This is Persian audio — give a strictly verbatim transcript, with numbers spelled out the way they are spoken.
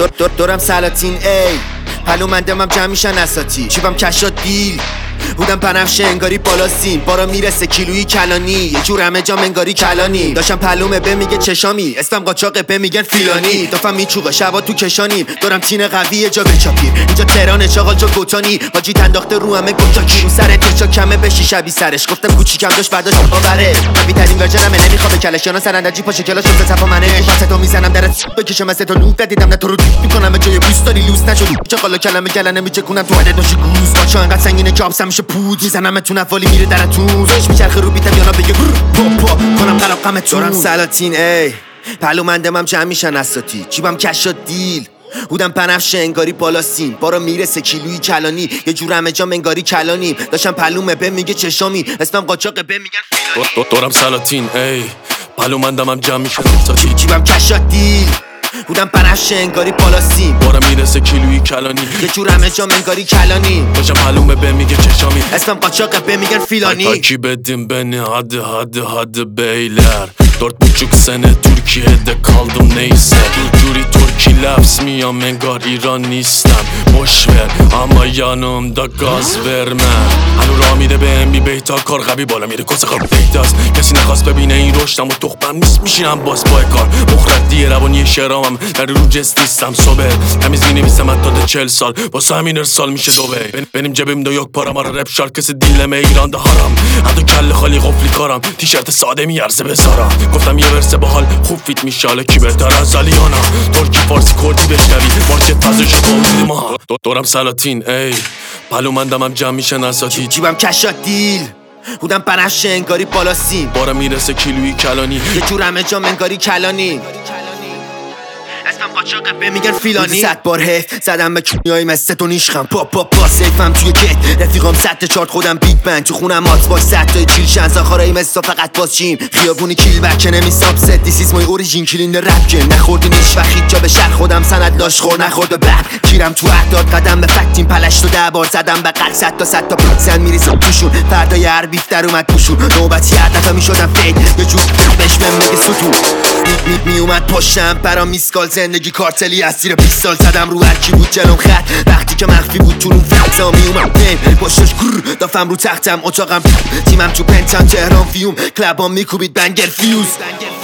دور دور دورم سلاطین ای پلومندمم جمع میشن اساتی چیبم کشات دیل بودم بنفشه انگاری بالا سیم بارا میرسه کیلویی کلانی یه جور همه جا انگاری کلانی داشتم پلومه به میگه چشامی اسمم قاچاقه به میگن فیلانی دافم میچوبه شبا تو کشانیم دورم تین قوی یه جا بچاپیر اینجا تهران چاقال جا گوتانی حاجی تنداخته رو همه گوتاکی رو سر تو کمه بشی شبی سرش گفتم کوچیکم داشت برداشت باوره قوی ترین ورژنم نمیخواد کلشیانا سرندجی پاشه کلاش شده صفا منه پس تو میزنم درت بکشم از تو نوت دیدم نه تو رو میکنم به جای بوست داری لوس نشدی چاقالا کلمه گلنه میچکونم تو حد داشی گوز باچا انقدر سنگینه که آبسم میشه پود میزنم تو نفالی میره درتون زش میچرخه رو بیتم یانا بگه پا پا کنم قلقمتون دورم سلاطین ای پلومندمم جمع میشن اساتی چیبم کشات دیل بودم بنفشه انگاری بالا سیم بارا میرسه کیلویی کلانی یه جور همه جا انگاری کلانی داشتم پلومه به میگه چشامی اسمم قاچاقه به میگن فیلانی دورم سلاطین ای پلومندمم جمع میشن اساتی چیبم کشات دیل بودم بنفشه انگاری بالا سیم بارا میرسه کیلویی کلانی یه جور همه جا انگاری کلانی داشتم پلومه به میگه چشامی اسمم قاچاقه به میگن فیلانی Takip edin beni hadi hadi hadi beyler Dört buçuk sene Türkiye'de kaldım neyse Juri Turki lafsmiyam engar İranistan Boş ver ama yanımda gaz verme هنو را میده بهم بی بیتا کار قوی بالا میره کس خواب دیتاست کسی نخواست ببینه این رشدم و تخبم نیست میشینم باز پای کار مخردی روانی شرامم در رو جست نیستم صبر تمیز مینویسم حتی ده چل سال واسه همین ارسال میشه دوبه benim cebimde yok param ara rap şarkısı dinleme İran'da haram حتی کل خالی قفلی کارم تیشرت ساده میارزه بذارم گفتم یه ورسه باحال خوب فیت میشه حالا کی بهتر از علیانا ترکی فارسی کردی بشنوی مارکت فضاشو باوری ما دورم سلاطین ای پلومندمم جمع میشن اساتی جیبم کشات دیل بودم بنفشه انگاری بالا سیم بارا میرسه کیلویی کلانی یه جور همه جا انگاری کلانی اسمم قاچاقه به میگن فیلانی صد بار حیف زدم به کونیای مثل تو نیشخم پا پا پا سیفم توی گت رفیقام صد چارت خودم بیگ بند تو خونم مات باش صد تا چیل شن زاخارای مثل فقط باز چیم خیابونی کیل بک نمیساب ست دیسیز مای اوریجین کلین رپ که نخوردی نیش وخید جا به شهر خودم سند لاش خور نخورد به بر کیرم تو احداد قدم به فکتیم پلش تو ده بار زدم به قل صد تا صد تا پرسن میریزم توشون فردای هر بیف در اومد توشون نوبتی هر دفعه میشدم فید یه جور بهش بهم میگه ستون می می اومد پشتم برام میسکال زندگی کارتلی از زیر بیست سال زدم رو هرکی بود جلوم خط وقتی که مخفی بود تو اون فضا می اومد دیم پشتش گر دافم رو تختم اتاقم تیمم تو پنتم تهران فیوم کلبام میکوبید بنگر فیوز